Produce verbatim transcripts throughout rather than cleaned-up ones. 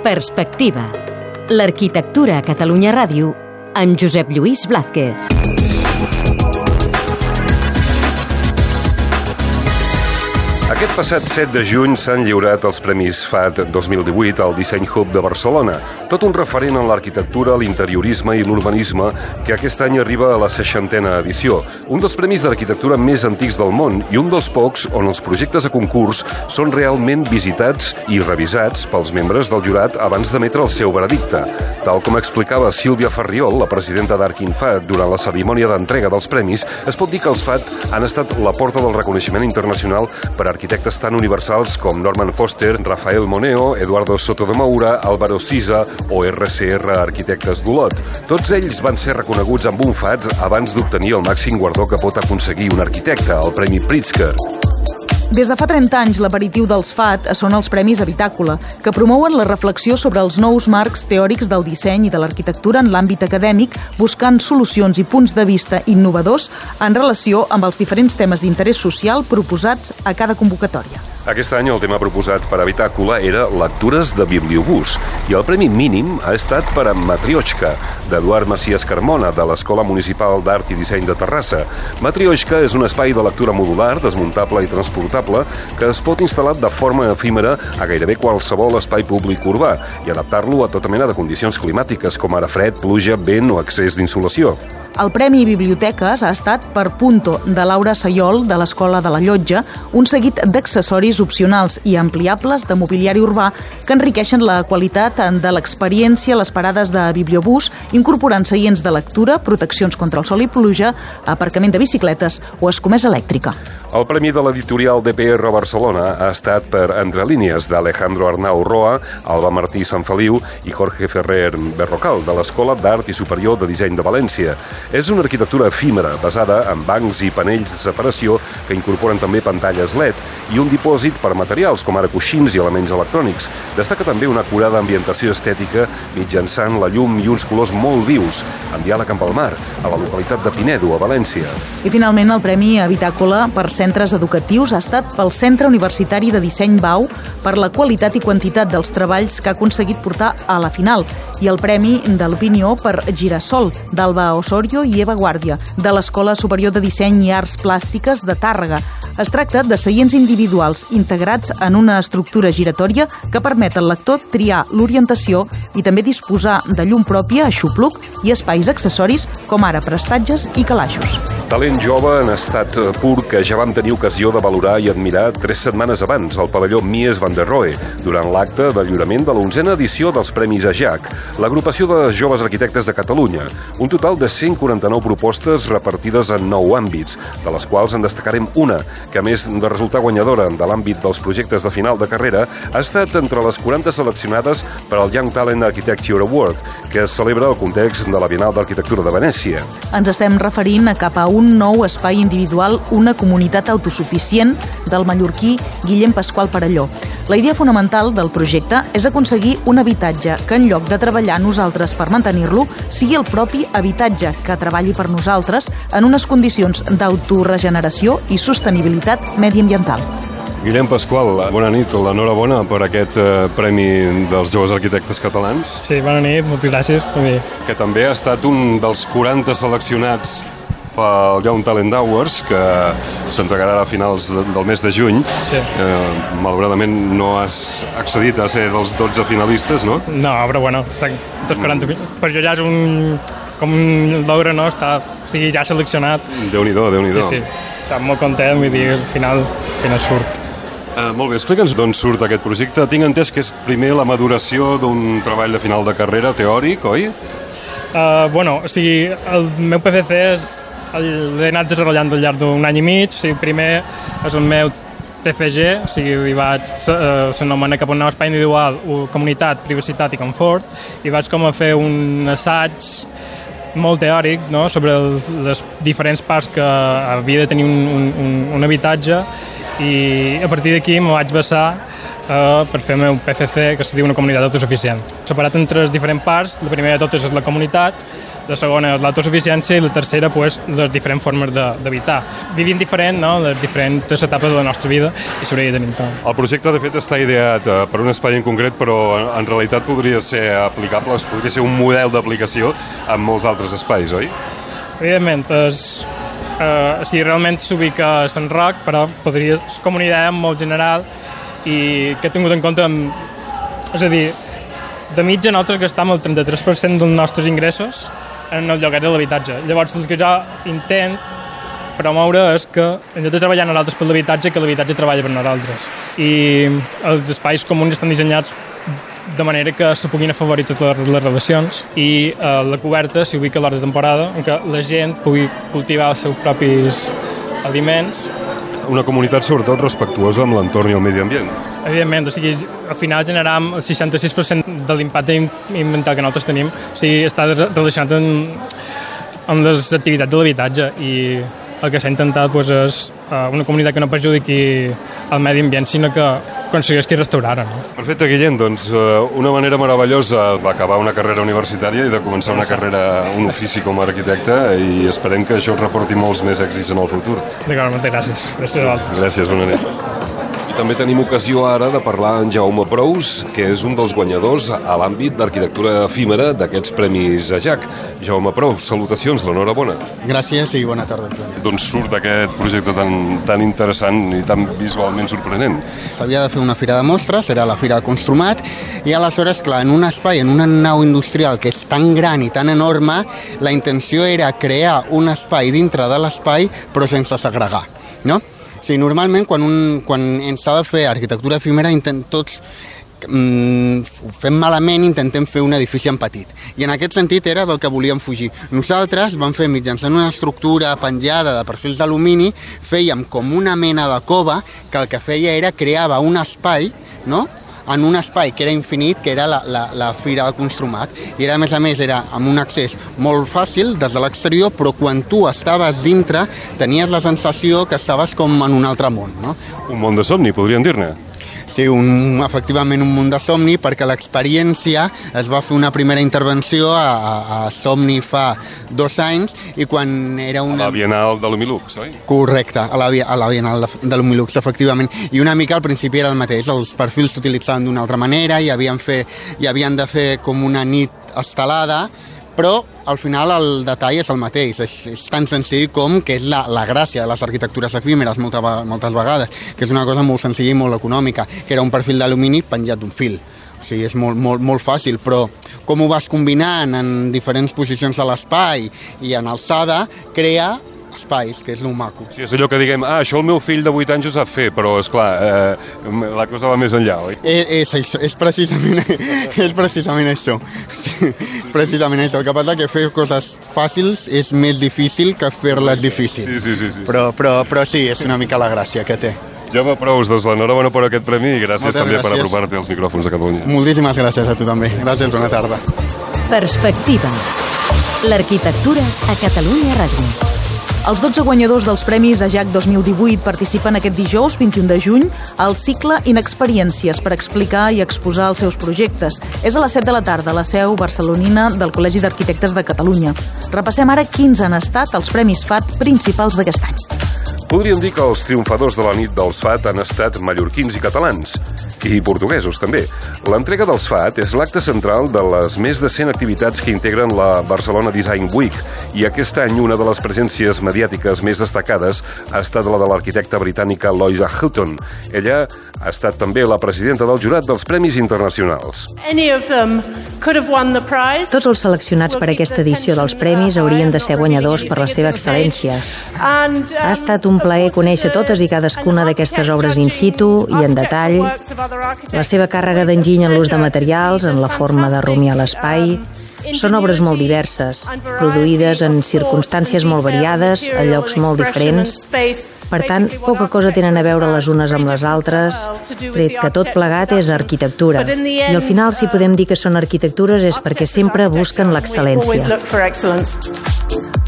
Perspectiva. L'arquitectura a Catalunya Ràdio amb Josep Lluís Blázquez. Aquest passat set de juny s'han lliurat els Premis F A D dos mil divuit al Disseny Hub de Barcelona, tot un referent en l'arquitectura, l'interiorisme i l'urbanisme que aquest any arriba a la seixantena edició. Un dels premis d'arquitectura més antics del món i un dels pocs on els projectes a concurs són realment visitats i revisats pels membres del jurat abans d'emetre el seu veredicte. Tal com explicava Sílvia Farriol, la presidenta d'Arquin F A D, durant la cerimònia d'entrega dels premis, es pot dir que els F A D han estat la porta del reconeixement internacional per a arquitectes tan universals com Norman Foster, Rafael Moneo, Eduardo Soto de Moura, Álvaro Siza o R C R Arquitectes d'Olot. Tots ells van ser reconeguts amb un F A D abans d'obtenir el màxim guardó que pot aconseguir un arquitecte, el Premi Pritzker. Des de fa trenta anys, l'aperitiu dels F A D són els Premis Habitàcula, que promouen la reflexió sobre els nous marcs teòrics del disseny i de l'arquitectura en l'àmbit acadèmic, buscant solucions i punts de vista innovadors en relació amb els diferents temes d'interès social proposats a cada convocatòria. Aquest any el tema proposat per Habitàcula era Lectures de Bibliobús i el premi mínim ha estat per a Matrioshka, d'Eduard Macias Carmona, de l'Escola Municipal d'Art i Disseny de Terrassa. Matrioshka és un espai de lectura modular, desmuntable i transportable que es pot instal·lar de forma efímera a gairebé qualsevol espai públic urbà i adaptar-lo a tota mena de condicions climàtiques, com ara fred, pluja, vent o excés d'insolació. El Premi Biblioteques ha estat per Punto, de Laura Sayol, de l'Escola de la Llotja, un seguit d'accessoris opcionals i ampliables de mobiliari urbà que enriqueixen la qualitat de l'experiència a les parades de bibliobús, incorporant seients de lectura, proteccions contra el sol i pluja, aparcament de bicicletes o escomesa elèctrica. El premi de l'editorial D P R Barcelona ha estat per Entre línies, d'Alejandro Arnau Roa, Alba Martí Sanfeliu i Jorge Ferrer Berrocal, de l'Escola d'Art i Superior de Disseny de València. És una arquitectura efímera, basada en bancs i panells de separació que incorporen també pantalles L E D i un dipòsit per materials, com ara coixins i elements electrònics. Destaca també una acurada ambientació estètica mitjançant la llum i uns colors molt vius, en diàleg amb el mar, a la localitat de Pinedo, a València. I finalment el Premi Habitàcula per centres educatius ha estat pel Centre Universitari de Disseny Bau per la qualitat i quantitat dels treballs que ha aconseguit portar a la final i el Premi de l'Opinió per Girasol, d'Alba Osorio i Eva Guàrdia, de l'Escola Superior de Disseny i Arts Plàstiques de Tàrrega. Es tracta de seients individuals integrats en una estructura giratòria que permet al lector triar l'orientació i també disposar de llum pròpia, aixopluc i espais accessoris com ara prestatges i calaixos. Talent jove en estat pur que ja vam tenir ocasió de valorar i admirar tres setmanes abans al pavelló Mies van der Rohe, durant l'acte de lliurament de l'onzena edició dels Premis A J A C, l'agrupació de joves arquitectes de Catalunya. Un total de cent quaranta-nou propostes repartides en nou àmbits, de les quals en destacarem una, que a més de resultar guanyadora de l'àmbit dels projectes de final de carrera, ha estat entre les quaranta seleccionades per al Young Talent Architecture Award, que es celebra al context de la Bienal d'Arquitectura de Venècia. Ens estem referint a cap a un nou espai individual, una comunitat autosuficient del mallorquí Guillem Pasqual Parelló. La idea fonamental del projecte és aconseguir un habitatge que, en lloc de treballar nosaltres per mantenir-lo, sigui el propi habitatge que treballi per nosaltres en unes condicions d'autoregeneració i sostenibilitat mediambiental. Guillem Pasqual, bona nit, l'enhorabona per aquest eh, Premi dels Joves Arquitectes Catalans. Sí, bona nit, moltes gràcies. Que també ha estat un dels quaranta seleccionats pel Young Talent Awards, que s'entregarà a finals del mes de juny. Sí. Eh, malauradament no has accedit a ser dels dotze finalistes, no? No, però bueno, dels quaranta, per jo ja és un, com un logre, no? Està, o sigui, ja seleccionat. Déu-n'hi-do, Déu-n'hi-do. Sí, sí. Està molt content, vull dir, al final, al final surt. Uh, molt bé, explica'ns d'on surt aquest projecte. Tinc entès que és primer la maduració d'un treball de final de carrera teòric, oi? Uh, bueno, o sigui, el meu P F C és, l'he anat desenvolupant al llarg d'un any i mig. O sigui, primer és el meu T F G, o sigui, hi vaig uh, s'anomena cap a un nou espai individual, comunitat, privacitat i confort, i vaig com a fer un assaig molt teòric, no?, sobre el, les diferents parts que havia de tenir un, un, un habitatge, i a partir d'aquí me vaig basar uh, per fer el meu P F C, que es diu una comunitat autosuficient. Separat en tres diferents parts. La primera de totes és la comunitat, La segona és l'autosuficiència i la tercera, pues, les diferents formes d'habitar. Vivim diferent, no?, les diferents etapes de la nostra vida i s'hauria de tenir tot. El projecte, de fet, està ideat per un espai en concret, però en realitat podria ser aplicable, podria ser un model d'aplicació en molts altres espais, oi? Evidentment, és, eh, si realment s'ubica a Sant Roc, però podria ser com una idea molt general i que he tingut en compte amb, és a dir, de mitja nosaltres gastam el trenta-tres per cent dels nostres ingressos en el lloguer de l'habitatge. Llavors, el que jo intent promoure és que hem de treballar nosaltres per l'habitatge, que l'habitatge treballa per nosaltres. I els espais comuns estan dissenyats de manera que se puguin afavorir totes les relacions i eh, la coberta s'hi ubica a l'hora de temporada en què la gent pugui cultivar els seus propis aliments. Una comunitat sobretot respectuosa amb l'entorn i el medi ambient. Evidentment, o sigui, al final generam el seixanta-sis per cent de l'impacte ambiental que nosaltres tenim, o sigui, està relacionat amb, amb les activitats de l'habitatge i el que s'ha intentat pues, és uh, una comunitat que no perjudiqui el medi ambient, sinó que aconsegueixi restaurar-ho. No? Perfecte, Guillem, doncs uh, una manera meravellosa d'acabar una carrera universitària i de començar una carrera, un ofici com a arquitecte i esperem que això us reporti molts més èxits en el futur. D'acord, moltes gràcies. Gràcies a vosaltres. Gràcies, bona nit. També tenim ocasió ara de parlar amb Jaume Prous, que és un dels guanyadors a l'àmbit d'arquitectura efímera d'aquests premis A J A C. Jaume Prous, salutacions, l'enhorabona. Gràcies i bona tarda. D'on surt aquest projecte tan, tan interessant i tan visualment sorprenent? S'havia de fer una fira de mostres, era la fira de Construmat, i aleshores, clar, en un espai, en una nau industrial que és tan gran i tan enorme, la intenció era crear un espai dintre de l'espai, però sense segregar, no? O sigui, normalment, quan, un, quan ens s'ha de fer arquitectura efímera, intent, tots mm, ho fem malament, intentem fer un edifici en petit. I en aquest sentit era del que volíem fugir. Nosaltres vam fer mitjançant una estructura penjada de perfils d'alumini, fèiem com una mena de cova que el que feia era creava un espai, no?, en un espai que era infinit, que era la, la, la Fira de Construmat. I era, a més a més, era amb un accés molt fàcil des de l'exterior, però quan tu estaves dintre tenies la sensació que estaves com en un altre món, no? Un món de somni, podríem dir-ne. Sí, un, efectivament un món de somni, perquè l'experiència es va fer una primera intervenció a, a, a Somni fa dos anys i quan era una... A la Bienal de l'Humilux, oi? Correcte, a la, a la Bienal de, de l'Humilux, efectivament. I una mica al principi era el mateix, els perfils s'utilitzaven d'una altra manera i havien, fer, i havien de fer com una nit estelada, però al final el detall és el mateix, és, és tan senzill com que és la, la gràcia de les arquitectures efímeres molta, moltes vegades, que és una cosa molt senzilla i molt econòmica, que era un perfil d'alumini penjat d'un fil. O sigui, és molt, molt, molt fàcil, però com ho vas combinant en diferents posicions de l'espai i en alçada, crea espais, que és lo maco. Sí, és allò que diguem, ah, això el meu fill de vuit anys ho sap fer, però, esclar, eh, la cosa va més enllà, oi? És, és, és, precisament, és precisament això. Sí, és precisament això. El que passa que fer coses fàcils és més difícil que fer-les difícils. Sí, sí, sí, sí. Però, però, però sí, és una mica la gràcia que té. Jaume Prous, doncs l'enhorabona per aquest premi i gràcies Moltes també gràcies. per apropar-te als micròfons de Catalunya. Moltíssimes gràcies a tu també. Gràcies, bona tarda. Perspectiva. L'arquitectura a Catalunya Ràdio. Els dotze guanyadors dels Premis A J A C dos mil divuit participen aquest dijous, vint-i-un de juny, al cicle Inexperiències per explicar i exposar els seus projectes. És a les set de la tarda a la seu barcelonina del Col·legi d'Arquitectes de Catalunya. Repassem ara quins han estat els Premis F A T principals d'aquest any. Podríem dir que els triomfadors de la nit dels F A T han estat mallorquins i catalans, i portuguesos també. L'entrega dels F A T és l'acte central de les més de cent activitats que integren la Barcelona Design Week, i aquest any una de les presències mediàtiques més destacades ha estat la de l'arquitecta britànica Loisa Houghton. Ella ha estat també la presidenta del jurat dels Premis Internacionals. Tots els seleccionats per aquesta edició dels Premis haurien de ser guanyadors per la seva excel·lència. Ha estat un plaer conèixer totes i cadascuna d'aquestes obres in situ i en detall, la seva càrrega d'enginy en l'ús de materials, en la forma de rumiar l'espai. Són obres molt diverses, produïdes en circumstàncies molt variades, a llocs molt diferents. Per tant, poca cosa tenen a veure les unes amb les altres, tret que tot plegat és arquitectura. I al final, si podem dir que són arquitectures, és perquè sempre busquen l'excel·lència.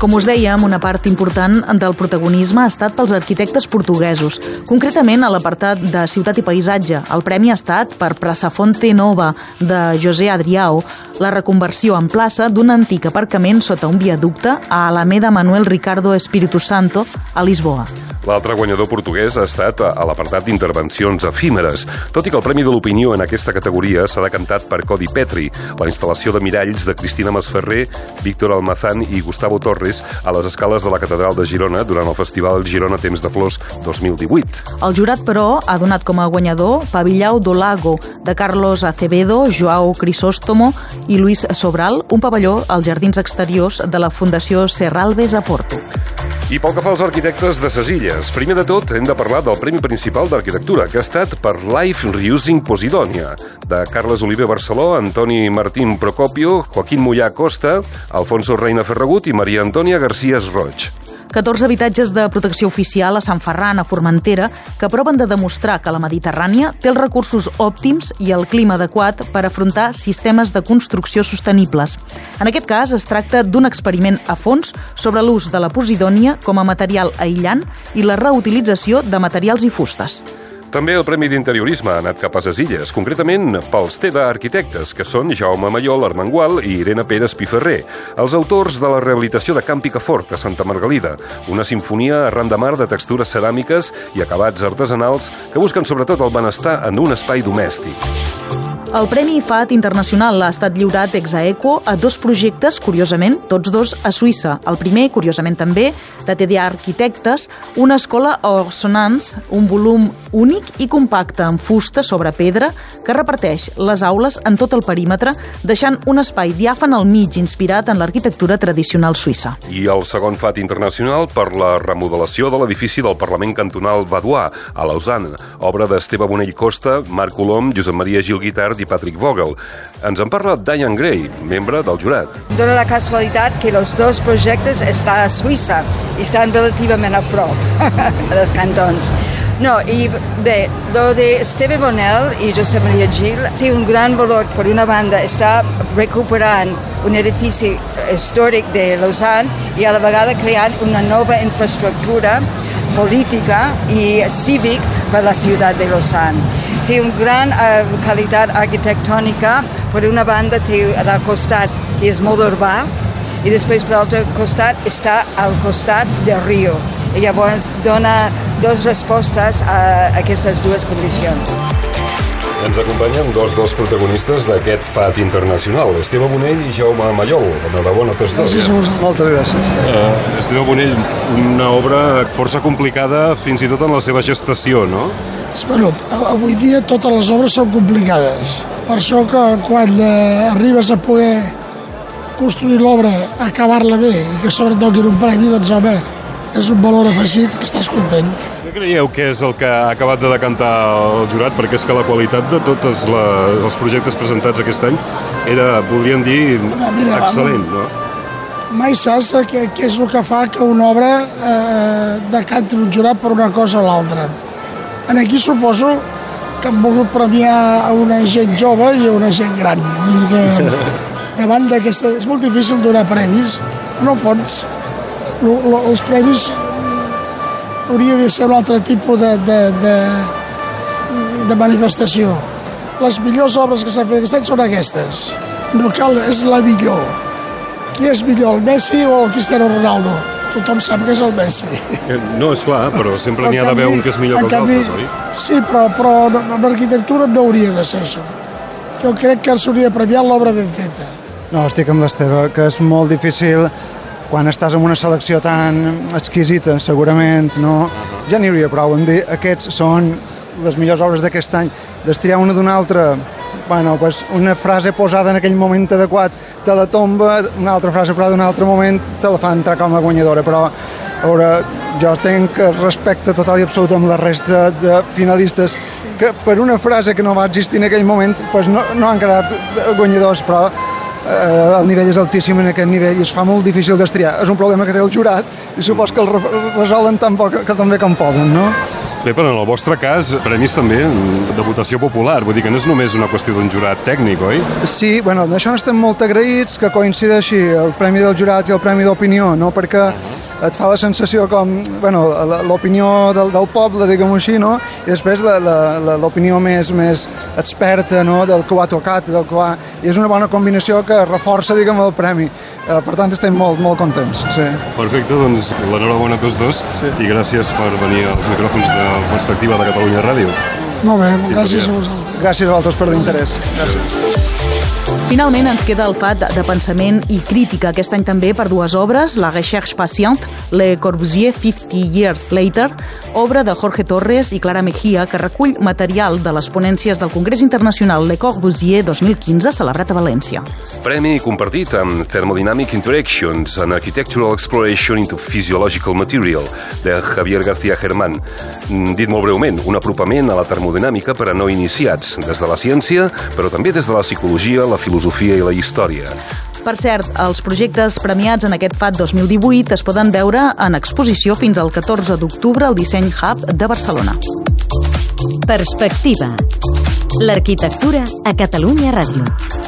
Com us dèiem, una part important del protagonisme ha estat pels arquitectes portuguesos, concretament a l'apartat de Ciutat i Paisatge. El premi ha estat per Praçafonte Nova, de José Adrião, la reconversió en plaça d'un antic aparcament sota un viaducte a Alameda Manuel Ricardo Espírito Santo, a Lisboa. L'altre guanyador portuguès ha estat a l'apartat d'intervencions efímeres, tot i que el Premi de l'Opinió en aquesta categoria s'ha decantat per Codi Petri, la instal·lació de miralls de Cristina Masferrer, Víctor Almazán i Gustavo Torres a les escales de la Catedral de Girona durant el Festival Girona Temps de Flors dos mil divuit. El jurat, però, ha donat com a guanyador Pavillão do Lago, de Carlos Acevedo, João Crisóstomo i Luis Sobral, un pavelló als jardins exteriors de la Fundació Serralves a Porto. I pel que fa als arquitectes de ses Illes, primer de tot hem de parlar del Premi Principal d'Arquitectura, que ha estat per Life Reusing Posidonia, de Carles Oliver Barceló, Antoni Martín Procopio, Joaquín Mollà Costa, Alfonso Reina Ferragut i Maria Antònia García Roig. catorze habitatges de protecció oficial a Sant Ferran, a Formentera, que proven de demostrar que la Mediterrània té els recursos òptims i el clima adequat per afrontar sistemes de construcció sostenibles. En aquest cas, es tracta d'un experiment a fons sobre l'ús de la posidònia com a material aïllant i la reutilització de materials i fustes. També el Premi d'Interiorisme ha anat cap a ses Illes, concretament pels T E D A arquitectes, que són Jaume Mayol Armengual i Irene Pérez Piferrer, els autors de la rehabilitació de Camp Picafort, a Santa Margalida, una sinfonia arran de mar de textures ceràmiques i acabats artesanals que busquen sobretot el benestar en un espai domèstic. El Premi F A T Internacional ha estat lliurat ex aequo a dos projectes, curiosament, tots dos a Suïssa. El primer, curiosament també, de T D A Arquitectes, una escola Orsonans, un volum únic i compacte en fusta sobre pedra que reparteix les aules en tot el perímetre, deixant un espai diàfan al mig inspirat en l'arquitectura tradicional suïssa. I el segon F A T Internacional per la remodelació de l'edifici del Parlament Cantonal Vaudois, a Lausanne, obra d'Esteve Bonell Costa, Marc Colom, Josep Maria Gil Guitart i Patrick Vogel. Ens en parla Diane Gray, membre del jurat. Dóna la casualitat que els dos projectes estan a Suïssa i estan relativament a prop dels cantons. No, i bé, lo de Esteve Bonell i Josep Maria Gil té un gran valor. Per una banda, està recuperant un edifici històric de Lausanne i a la vegada creant una nova infraestructura política i cívic per la ciutat de Lausanne. Té una gran uh, qualitat arquitectònica. Per una banda, té al costat que és molt urbà i després per l'altre costat està al costat del riu. I llavors dona dues respostes a aquestes dues condicions. Ens acompanyen dos dels protagonistes d'aquest F A T Internacional, Esteve Bonell i Jaume Mayol. Enhorabona a tots dos. Gràcies, moltes gràcies. Uh, Esteve Bonell, una obra força complicada fins i tot en la seva gestació, no? Bueno, avui dia totes les obres són complicades. Per això que quan eh, arribes a poder construir l'obra, acabar-la bé i que sobre toquin un premi, doncs home, és un valor afegit que estàs content. Què creieu que és el que ha acabat de decantar el jurat? Perquè és que la qualitat de tots els projectes presentats aquest any era, podríem dir, Mira, excel·lent, no? Mai saps què, què és el que fa que una obra eh, decanti un jurat per una cosa o l'altra. En aquí suposo que han volgut premiar a una gent jove i a una gent gran. Vull dir que davant d'aquesta... És molt difícil donar premis. En el fons, lo, lo, els premis hauria de ser un altre tipus de, de, de, de manifestació. Les millors obres que s'han fet aquest any són aquestes. No cal, és la millor. Qui és millor, el Messi o el Cristiano Ronaldo? Tothom sap que és el Messi. No, és clar, però sempre n'hi ha d'haver un que és millor que els altres, oi? Sí, però, però en l'arquitectura no hauria de ser això. Jo crec que s'hauria de premiar l'obra ben feta. No, estic amb l'Esteve, que és molt difícil quan estàs en una selecció tan exquisita, segurament, no? Ja n'hi hauria prou en dir, aquests són les millors obres d'aquest any. Destriar una d'una altra, bueno, pues una frase posada en aquell moment adequat te la tomba, una altra frase posada en un altre moment te la fa entrar com a guanyadora, però a veure, jo tenc respecte total i absolut amb la resta de finalistes que per una frase que no va existir en aquell moment pues no, no han quedat guanyadors, però eh, el nivell és altíssim en aquest nivell i es fa molt difícil destriar. És un problema que té el jurat i supos que el resolen tan poc que també com poden, no? Bé, però en el vostre cas, premis també de votació popular, vull dir que no és només una qüestió d'un jurat tècnic, oi? Sí, bueno, d'això n'estem molt agraïts, que coincideixi el Premi del Jurat i el Premi d'Opinió, no? Perquè et fa la sensació com, bueno, l'opinió del, del poble, diguem-ho així, no? I després l'opinió més, més experta, no? Del que ho ha tocat, del que ho ha... I és una bona combinació que reforça, diguem, el premi. Eh, per tant, estem molt, molt contents. Sí. Perfecte, doncs l'enhorabona a tots dos sí. I gràcies per venir als micròfons de Perspectiva de Catalunya Ràdio. Molt bé, gràcies a vosaltres. Gràcies a vosaltres per l'interès. Gràcies. Finalment ens queda el F A T de pensament i crítica, aquest any també per dues obres, La Recherche Patiente, Le Corbusier cinquanta Years Later, obra de Jorge Torres i Clara Mejía, que recull material de les ponències del Congrés Internacional Le Corbusier dos mil quinze, celebrat a València. Premi compartit amb Thermodynamic Interactions and Architectural Exploration into Physiological Material, de Javier García Germán. Dit molt breument, un apropament a la termodinàmica per a no iniciats, des de la ciència, però també des de la psicologia, la filosofia i la història. Per cert, els projectes premiats en aquest F A T dos mil divuit es poden veure en exposició fins al catorze d'octubre al Disseny Hub de Barcelona. Perspectiva. L'arquitectura a Catalunya Ràdio.